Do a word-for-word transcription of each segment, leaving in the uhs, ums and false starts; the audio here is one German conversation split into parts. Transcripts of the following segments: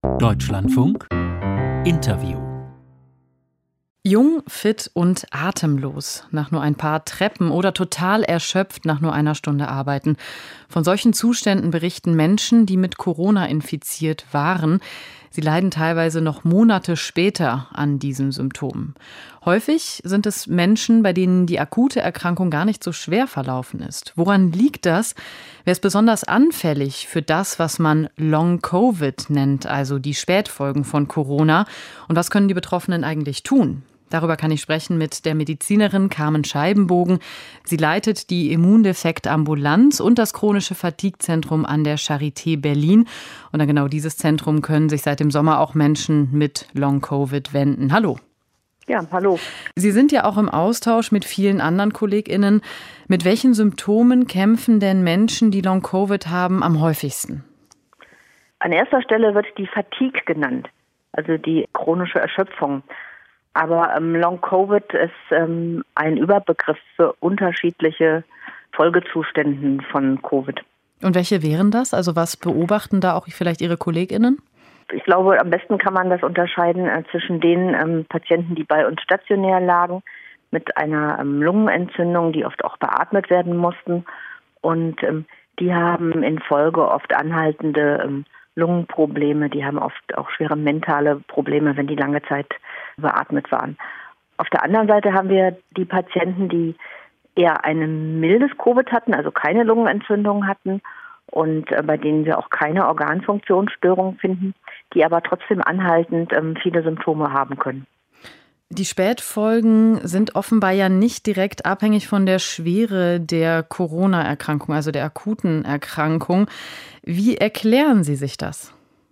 Deutschlandfunk Interview. Jung, fit und atemlos nach nur ein paar Treppen oder total erschöpft nach nur einer Stunde Arbeiten. Von solchen Zuständen berichten Menschen, die mit Corona infiziert waren. Sie leiden teilweise noch Monate später an diesen Symptomen. Häufig sind es Menschen, bei denen die akute Erkrankung gar nicht so schwer verlaufen ist. Woran liegt das? Wer ist besonders anfällig für das, was man Long-Covid nennt, also die Spätfolgen von Corona? Und was können die Betroffenen eigentlich tun? Darüber kann ich sprechen mit der Medizinerin Carmen Scheibenbogen. Sie leitet die Immundefektambulanz und das chronische Fatigue-Zentrum an der Charité Berlin. Und an genau dieses Zentrum können sich seit dem Sommer auch Menschen mit Long-Covid wenden. Hallo. Ja, hallo. Sie sind ja auch im Austausch mit vielen anderen KollegInnen. Mit welchen Symptomen kämpfen denn Menschen, die Long-Covid haben, am häufigsten? An erster Stelle wird die Fatigue genannt, also die chronische Erschöpfung. Aber ähm, Long-Covid ist ähm, ein Überbegriff für unterschiedliche Folgezustände von Covid. Und welche wären das? Also was beobachten da auch vielleicht Ihre KollegInnen? Ich glaube, am besten kann man das unterscheiden äh, zwischen den ähm, Patienten, die bei uns stationär lagen, mit einer ähm, Lungenentzündung, die oft auch beatmet werden mussten. Und ähm, die haben in Folge oft anhaltende ähm, Lungenprobleme, die haben oft auch schwere mentale Probleme, wenn die lange Zeit beatmet waren. Auf der anderen Seite haben wir die Patienten, die eher ein mildes Covid hatten, also keine Lungenentzündung hatten und äh, bei denen wir auch keine Organfunktionsstörung finden, die aber trotzdem anhaltend ähm, viele Symptome haben können. Die Spätfolgen sind offenbar ja nicht direkt abhängig von der Schwere der Corona-Erkrankung, also der akuten Erkrankung. Wie erklären Sie sich das?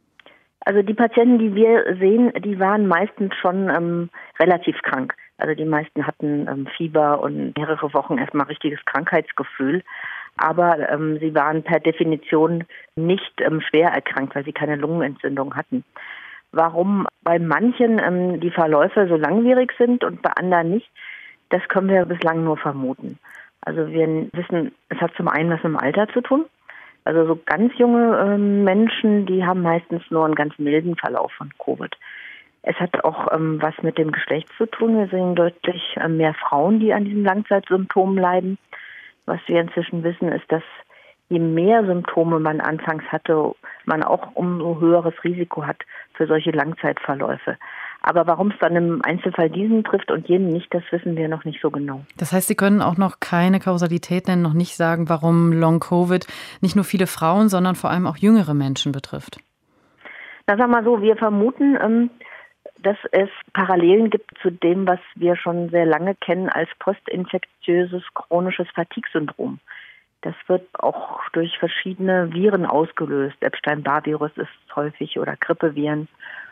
Also die Patienten, die wir sehen, die waren meistens schon ähm, relativ krank. Also die meisten hatten ähm, Fieber und mehrere Wochen erstmal richtiges Krankheitsgefühl. Aber ähm, sie waren per Definition nicht ähm, schwer erkrankt, weil sie keine Lungenentzündung hatten. Warum bei manchen ähm, die Verläufe so langwierig sind und bei anderen nicht, das können wir bislang nur vermuten. Also wir wissen, es hat zum einen was mit dem Alter zu tun. Also so ganz junge ähm, Menschen, die haben meistens nur einen ganz milden Verlauf von Covid. Es hat auch ähm, was mit dem Geschlecht zu tun. Wir sehen deutlich äh, mehr Frauen, die an diesen Langzeitsymptomen leiden. Was wir inzwischen wissen, ist, dass je mehr Symptome man anfangs hatte, man auch umso höheres Risiko hat für solche Langzeitverläufe. Aber warum es dann im Einzelfall diesen trifft und jenen nicht, das wissen wir noch nicht so genau. Das heißt, Sie können auch noch keine Kausalität nennen, noch nicht sagen, warum Long-Covid nicht nur viele Frauen, sondern vor allem auch jüngere Menschen betrifft? Na, sag mal so, wir vermuten, ähm, dass es Parallelen gibt zu dem, was wir schon sehr lange kennen als postinfektiöses chronisches Fatigue-Syndrom. Das wird auch durch verschiedene Viren ausgelöst. Epstein-Barr-Virus ist häufig oder Grippeviren.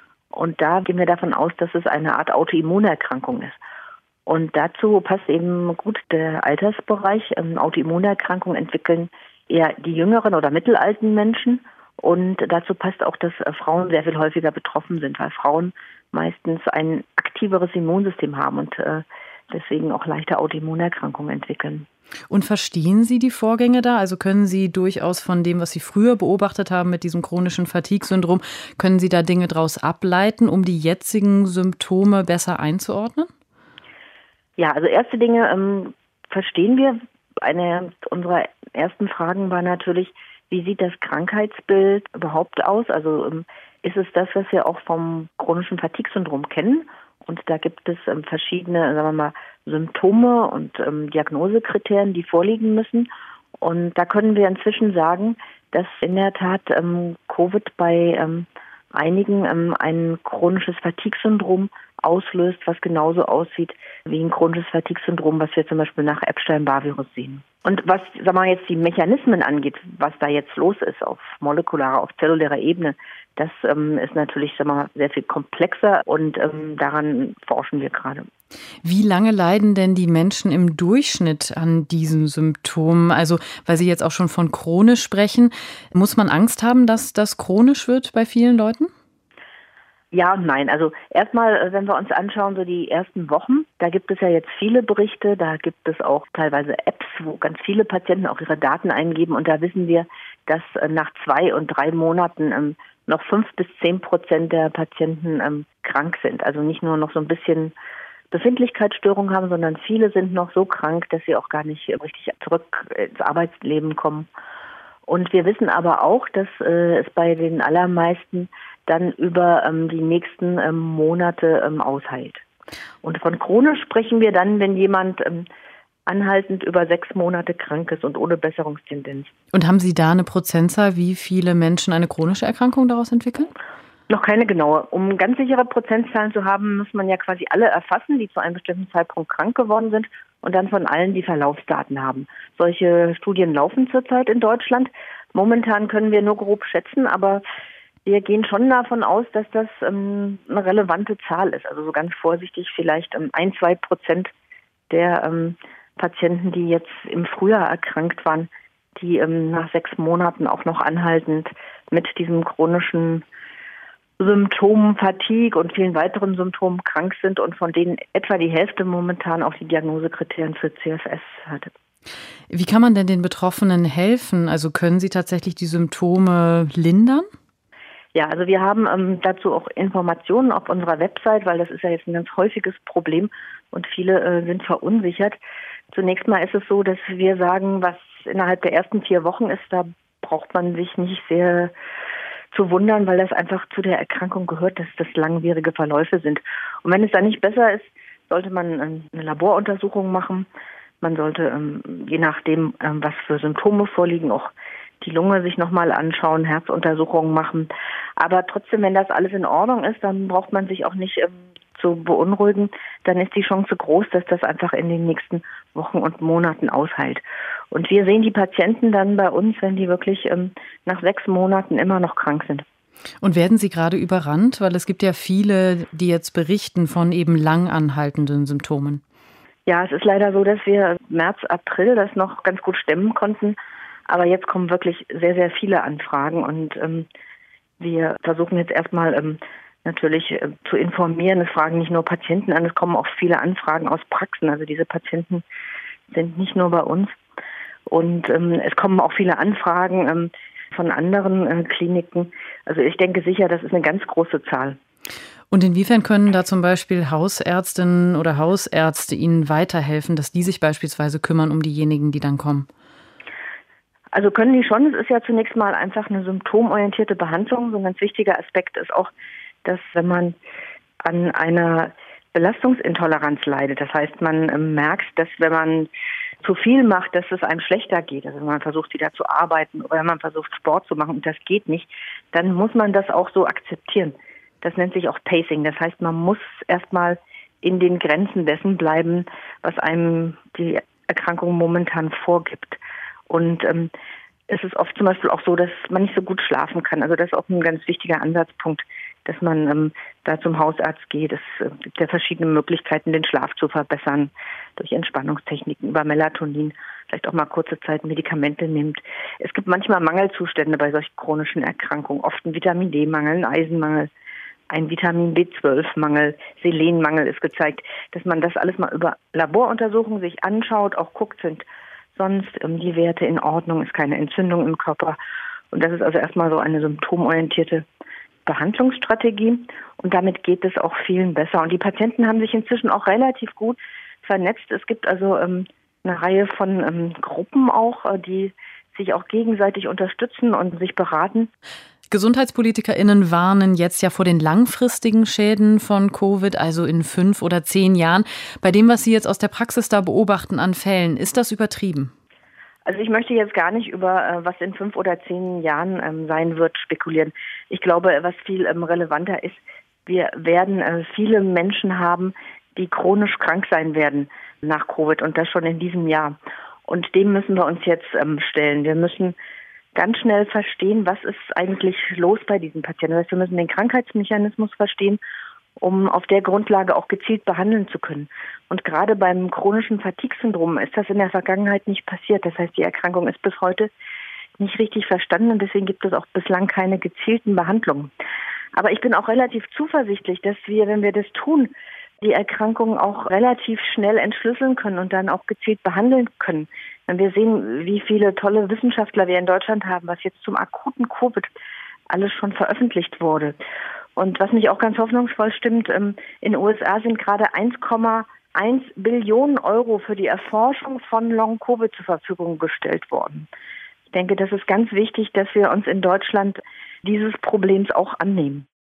Und da gehen wir davon aus, dass es eine Art Autoimmunerkrankung ist. Und dazu passt eben gut der Altersbereich. Ähm, Autoimmunerkrankungen entwickeln eher die jüngeren oder mittelalten Menschen. Und dazu passt auch, dass äh, Frauen sehr viel häufiger betroffen sind, weil Frauen meistens ein aktiveres Immunsystem haben und äh, deswegen auch leichte Autoimmunerkrankungen entwickeln. Und verstehen Sie die Vorgänge da? Also können Sie durchaus von dem, was Sie früher beobachtet haben mit diesem chronischen Fatigue-Syndrom, können Sie da Dinge daraus ableiten, um die jetzigen Symptome besser einzuordnen? Ja, also erste Dinge ähm, verstehen wir. Eine unserer ersten Fragen war natürlich, wie sieht das Krankheitsbild überhaupt aus? Also ähm, ist es das, was wir auch vom chronischen Fatigue-Syndrom kennen? Und da gibt es ähm, verschiedene, sagen wir mal, Symptome und ähm, Diagnosekriterien, die vorliegen müssen. Und da können wir inzwischen sagen, dass in der Tat ähm, Covid bei ähm, einigen ähm, ein chronisches Fatigue-Syndrom auslöst, was genauso aussieht wie ein chronisches Fatigue-Syndrom, was wir zum Beispiel nach Epstein-Barr-Virus sehen. Und was, sagen wir jetzt, die Mechanismen angeht, was da jetzt los ist auf molekularer, auf zellulärer Ebene, das ähm, ist natürlich, sagen wir mal, sehr viel komplexer und ähm, daran forschen wir gerade. Wie lange leiden denn die Menschen im Durchschnitt an diesen Symptomen? Also, weil Sie jetzt auch schon von chronisch sprechen, muss man Angst haben, dass das chronisch wird bei vielen Leuten? Ja und nein. Also erstmal, wenn wir uns anschauen, so die ersten Wochen, da gibt es ja jetzt viele Berichte, da gibt es auch teilweise Apps, wo ganz viele Patienten auch ihre Daten eingeben und da wissen wir, dass nach zwei und drei Monaten noch fünf bis zehn Prozent der Patienten ähm, krank sind. Also nicht nur noch so ein bisschen Befindlichkeitsstörungen haben, sondern viele sind noch so krank, dass sie auch gar nicht richtig zurück ins Arbeitsleben kommen. Und wir wissen aber auch, dass äh, es bei den allermeisten dann über ähm, die nächsten ähm, Monate ähm, ausheilt. Und von chronisch sprechen wir dann, wenn jemand ähm, anhaltend über sechs Monate krank ist und ohne Besserungstendenz. Und haben Sie da eine Prozentzahl, wie viele Menschen eine chronische Erkrankung daraus entwickeln? Noch keine genaue. Um ganz sichere Prozentzahlen zu haben, muss man ja quasi alle erfassen, die zu einem bestimmten Zeitpunkt krank geworden sind und dann von allen die Verlaufsdaten haben. Solche Studien laufen zurzeit in Deutschland. Momentan können wir nur grob schätzen, aber wir gehen schon davon aus, dass das ähm, eine relevante Zahl ist. Also so ganz vorsichtig vielleicht ähm, ein, zwei Prozent der ähm, Patienten, die jetzt im Frühjahr erkrankt waren, die ähm, nach sechs Monaten auch noch anhaltend mit diesem chronischen Symptomen, Fatigue und vielen weiteren Symptomen krank sind und von denen etwa die Hälfte momentan auch die Diagnosekriterien für C F S hatte. Wie kann man denn den Betroffenen helfen? Also können Sie tatsächlich die Symptome lindern? Ja, also wir haben ähm, dazu auch Informationen auf unserer Website, weil das ist ja jetzt ein ganz häufiges Problem und viele äh, sind verunsichert. Zunächst mal ist es so, dass wir sagen, was innerhalb der ersten vier Wochen ist, da braucht man sich nicht sehr zu wundern, weil das einfach zu der Erkrankung gehört, dass das langwierige Verläufe sind. Und wenn es dann nicht besser ist, sollte man ähm, eine Laboruntersuchung machen. Man sollte, ähm, je nachdem, ähm, was für Symptome vorliegen, auch die Lunge sich nochmal anschauen, Herzuntersuchungen machen. Aber trotzdem, wenn das alles in Ordnung ist, dann braucht man sich auch nicht ähm, zu beunruhigen. Dann ist die Chance groß, dass das einfach in den nächsten Wochen und Monaten ausheilt. Und wir sehen die Patienten dann bei uns, wenn die wirklich ähm, nach sechs Monaten immer noch krank sind. Und werden Sie gerade überrannt? Weil es gibt ja viele, die jetzt berichten von eben lang anhaltenden Symptomen. Ja, es ist leider so, dass wir März, April das noch ganz gut stemmen konnten. Aber jetzt kommen wirklich sehr, sehr viele Anfragen und ähm, wir versuchen jetzt erstmal ähm, natürlich äh, zu informieren. Es fragen nicht nur Patienten an, es kommen auch viele Anfragen aus Praxen. Also diese Patienten sind nicht nur bei uns. Und ähm, es kommen auch viele Anfragen ähm, von anderen äh, Kliniken. Also ich denke sicher, das ist eine ganz große Zahl. Und inwiefern können da zum Beispiel Hausärztinnen oder Hausärzte Ihnen weiterhelfen, dass die sich beispielsweise kümmern um diejenigen, die dann kommen? Also können die schon. Es ist ja zunächst mal einfach eine symptomorientierte Behandlung. So ein ganz wichtiger Aspekt ist auch, dass wenn man an einer Belastungsintoleranz leidet, das heißt, man äh, merkt, dass wenn man zu viel macht, dass es einem schlechter geht. Also wenn man versucht, wieder zu arbeiten oder wenn man versucht, Sport zu machen und das geht nicht, dann muss man das auch so akzeptieren. Das nennt sich auch Pacing. Das heißt, man muss erstmal in den Grenzen dessen bleiben, was einem die Erkrankung momentan vorgibt. Und ähm, es ist oft zum Beispiel auch so, dass man nicht so gut schlafen kann. Also das ist auch ein ganz wichtiger Ansatzpunkt, dass man ähm, da zum Hausarzt geht. Es äh, gibt ja verschiedene Möglichkeiten, den Schlaf zu verbessern, durch Entspannungstechniken, über Melatonin, vielleicht auch mal kurze Zeit Medikamente nimmt. Es gibt manchmal Mangelzustände bei solchen chronischen Erkrankungen, oft ein Vitamin D-Mangel, ein Eisenmangel, ein Vitamin B zwölf Mangel, Selenmangel ist gezeigt, dass man das alles mal über Laboruntersuchungen sich anschaut, auch guckt, sind sonst ähm, die Werte in Ordnung, ist keine Entzündung im Körper. Und das ist also erstmal so eine symptomorientierte Behandlungsstrategie. Und damit geht es auch vielen besser. Und die Patienten haben sich inzwischen auch relativ gut vernetzt. Es gibt also ähm, eine Reihe von ähm, Gruppen auch, äh, die sich auch gegenseitig unterstützen und sich beraten. GesundheitspolitikerInnen warnen jetzt ja vor den langfristigen Schäden von Covid, also in fünf oder zehn Jahren. Bei dem, was Sie jetzt aus der Praxis da beobachten an Fällen, ist das übertrieben? Also ich möchte jetzt gar nicht über, äh, was in fünf oder zehn Jahren ähm, sein wird, spekulieren. Ich glaube, was viel ähm, relevanter ist, wir werden äh, viele Menschen haben, die chronisch krank sein werden nach Covid und das schon in diesem Jahr. Und dem müssen wir uns jetzt ähm, stellen. Wir müssen ganz schnell verstehen, was ist eigentlich los bei diesen Patienten. Das heißt, wir müssen den Krankheitsmechanismus verstehen, um auf der Grundlage auch gezielt behandeln zu können. Und gerade beim chronischen Fatigue-Syndrom ist das in der Vergangenheit nicht passiert. Das heißt, die Erkrankung ist bis heute nicht richtig verstanden und deswegen gibt es auch bislang keine gezielten Behandlungen. Aber ich bin auch relativ zuversichtlich, dass wir, wenn wir das tun, die Erkrankung auch relativ schnell entschlüsseln können und dann auch gezielt behandeln können. Wenn wir sehen, wie viele tolle Wissenschaftler wir in Deutschland haben, was jetzt zum akuten Covid alles schon veröffentlicht wurde. Und was mich auch ganz hoffnungsvoll stimmt, in den U S A sind gerade eins Komma eins Billionen Euro für die Erforschung von Long-Covid zur Verfügung gestellt worden. Ich denke, das ist ganz wichtig, dass wir uns in Deutschland dieses Problems auch annehmen.